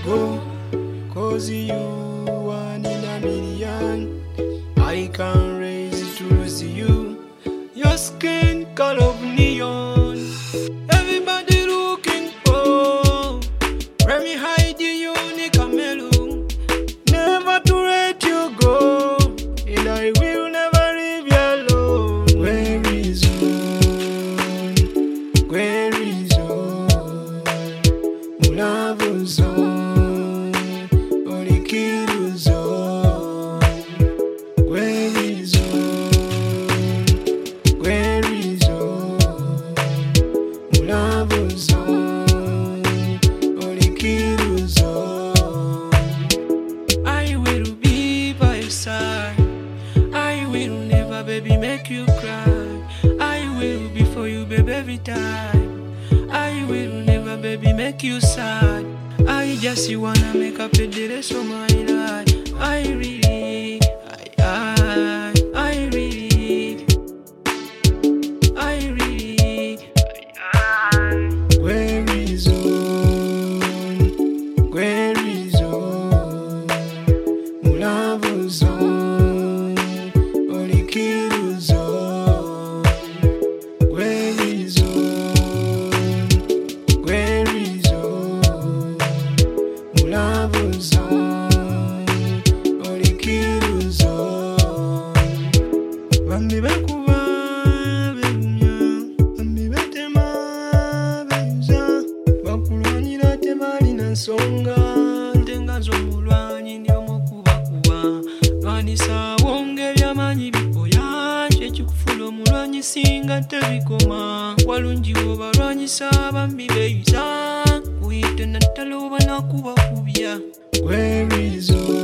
go, 'cause you one in a million. I can't raise it to lose you. Your skin color of neon. Everybody looking for where me hide the unique camelo. Never to let you go, and I will never leave you alone. Where is on? Where is on? Love zone, only kill zone. Where is on? Where is on? Love zone, only kill zone. I will be by your side. I will never, baby, make you cry. I will be for you, baby, every time. I will never, baby, make you sad. I just wanna make up the rest of my life. I really, I really, Where is on? Where is on? Love zone, only kill zone. Where is on? Where is on? Love zone, only kill zone. Bambi bakuba bemya, bambi batema beza, bakulwanira tebalina nsonga, ntenga z'omulwanyi ndi omukubakuba. Lwanisa wonge by'amanyi bikoya, kyekikufuna omulwanyi singa tebikoma. Walungi bw'obalwanyisa bambi beeyisa, kuyite nattala oba nakubakubya. Where is on?